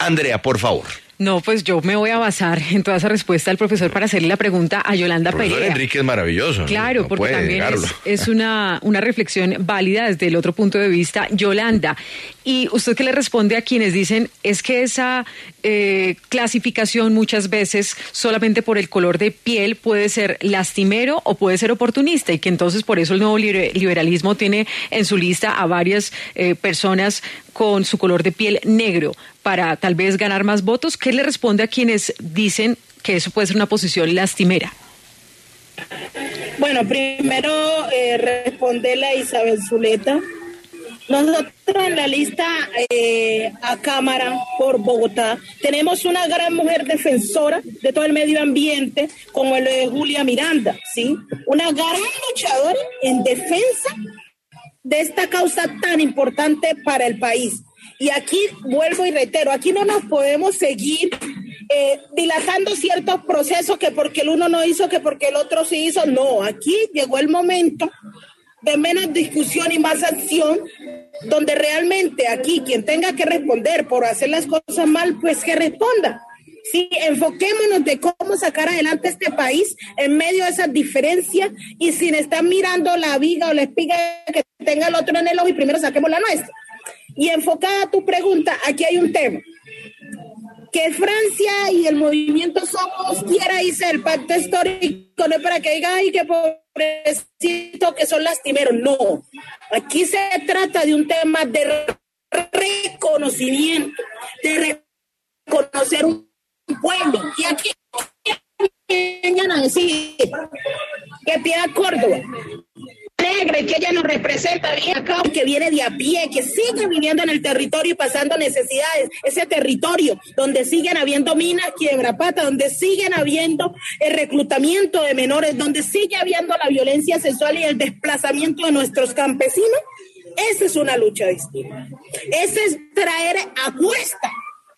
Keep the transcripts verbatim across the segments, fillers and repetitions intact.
Andrea, por favor. No, pues yo me voy a basar en toda esa respuesta del profesor para hacerle la pregunta a Yolanda Perea. El profesor Perea. Enrique es maravilloso. Claro, no porque también es, es una, una reflexión válida desde el otro punto de vista. Yolanda, ¿y usted qué le responde a quienes dicen es que esa eh, clasificación muchas veces solamente por el color de piel puede ser lastimero o puede ser oportunista y que entonces por eso el nuevo liberalismo tiene en su lista a varias eh, personas con su color de piel negro para tal vez ganar más votos? ¿Qué le responde a quienes dicen que eso puede ser una posición lastimera? Bueno, primero eh, responderle a Isabel Zuleta. Nosotros en la lista eh, a Cámara por Bogotá tenemos una gran mujer defensora de todo el medio ambiente como lo de Julia Miranda, ¿sí? Una gran luchadora en defensa de esta causa tan importante para el país. Y aquí vuelvo y reitero, aquí no nos podemos seguir eh, dilatando ciertos procesos que porque el uno no hizo, que porque el otro sí hizo. No, aquí llegó el momento de menos discusión y más acción, donde realmente aquí quien tenga que responder por hacer las cosas mal, pues que responda. Sí, enfoquémonos de cómo sacar adelante este país en medio de esas diferencias y sin estar mirando la viga o la espiga que tenga el otro en el ojo y primero saquemos la nuestra. Y enfocada a tu pregunta, aquí hay un tema. Que Francia y el movimiento Somos quiera irse del pacto histórico, no es para que diga, ay, qué pobrecito, que son lastimeros. No, aquí se trata de un tema de reconocimiento, de reconocer un pueblo. Y aquí vengan a decir que Piedad Córdoba Negre, que ella nos representa bien acá, que viene de a pie, que sigue viviendo en el territorio y pasando necesidades, ese territorio donde siguen habiendo minas, quiebrapata, donde siguen habiendo el reclutamiento de menores, donde sigue habiendo la violencia sexual y el desplazamiento de nuestros campesinos. Esa es una lucha distinta. Ese es traer a cuesta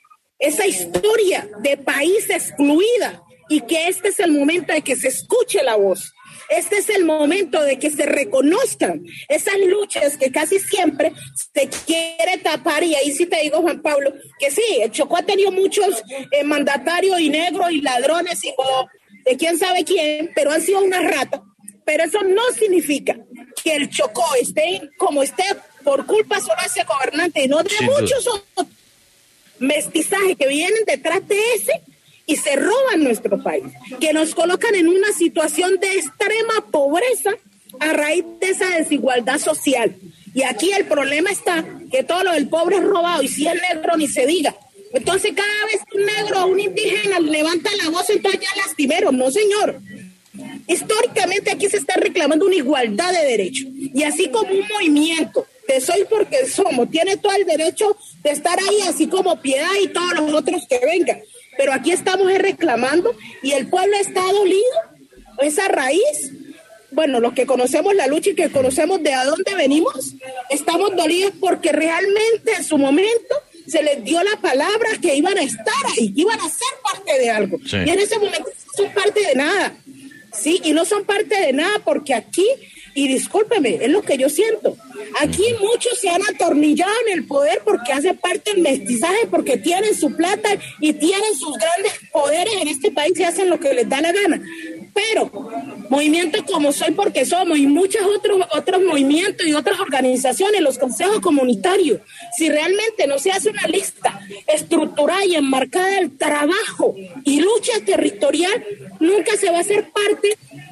esa historia de país excluida y que este es el momento de que se escuche la voz. Este es el momento de que se reconozcan esas luchas que casi siempre se quiere tapar, y ahí sí te digo, Juan Pablo, que sí, el Chocó ha tenido muchos eh, mandatarios y negros y ladrones y oh, de quién sabe quién, pero han sido una rata. Pero eso no significa que el Chocó esté como esté por culpa solo de ese gobernante y no de sí, muchos otros mestizajes que vienen detrás de ese y se roban nuestro país, que nos colocan en una situación de extrema pobreza a raíz de esa desigualdad social. Y aquí el problema está que todo lo del pobre es robado, y si es negro ni se diga. Entonces cada vez que un negro o un indígena levanta la voz, entonces ya lastimero. No, señor. Históricamente aquí se está reclamando una igualdad de derechos. Y así como un movimiento de Soy Porque Somos tiene todo el derecho de estar ahí, así como Piedad y todos los otros que vengan. Pero aquí estamos reclamando y el pueblo está dolido. Esa raíz, bueno, los que conocemos la lucha y que conocemos de a dónde venimos, estamos dolidos porque realmente en su momento se les dio la palabra que iban a estar ahí, que iban a ser parte de algo. Sí. Y en ese momento no son parte de nada. Sí, y no son parte de nada porque aquí, y discúlpeme, es lo que yo siento, aquí muchos se han atornillado en el poder porque hace parte del mestizaje, porque tienen su plata y tienen sus grandes poderes en este país y hacen lo que les da la gana. Pero movimientos como Soy Porque Somos y muchos otros, otros movimientos y otras organizaciones, los consejos comunitarios, si realmente no se hace una lista estructurada y enmarcada del trabajo y lucha territorial, nunca se va a hacer parte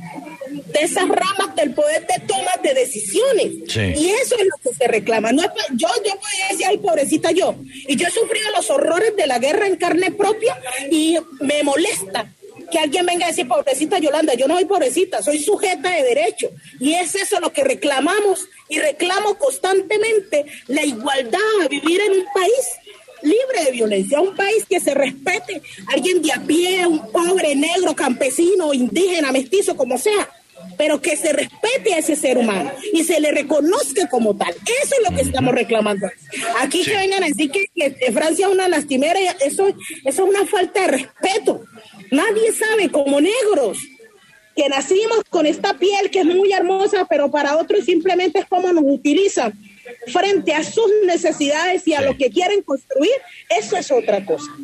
de esas ramas del poder de tomas de decisiones. Sí. Y eso es lo que se reclama. No es, yo, yo podría decir, ay, pobrecita yo. Y yo he sufrido los horrores de la guerra en carne propia y me molesta que alguien venga a decir, pobrecita Yolanda. Yo no soy pobrecita, soy sujeta de derecho. Y es eso lo que reclamamos y reclamo constantemente, la igualdad, a vivir en un país libre de violencia, un país que se respete, alguien de a pie, un pobre, negro, campesino, indígena, mestizo, como sea, pero que se respete a ese ser humano y se le reconozca como tal. Eso es lo que estamos reclamando. Aquí sí. Que vengan a decir que, que Francia es una lastimera, eso, eso es una falta de respeto. Nadie sabe, como negros, que nacimos con esta piel que es muy hermosa, pero para otros simplemente es como nos utilizan. frente a sus necesidades y a sí. lo que quieren construir, eso es otra cosa.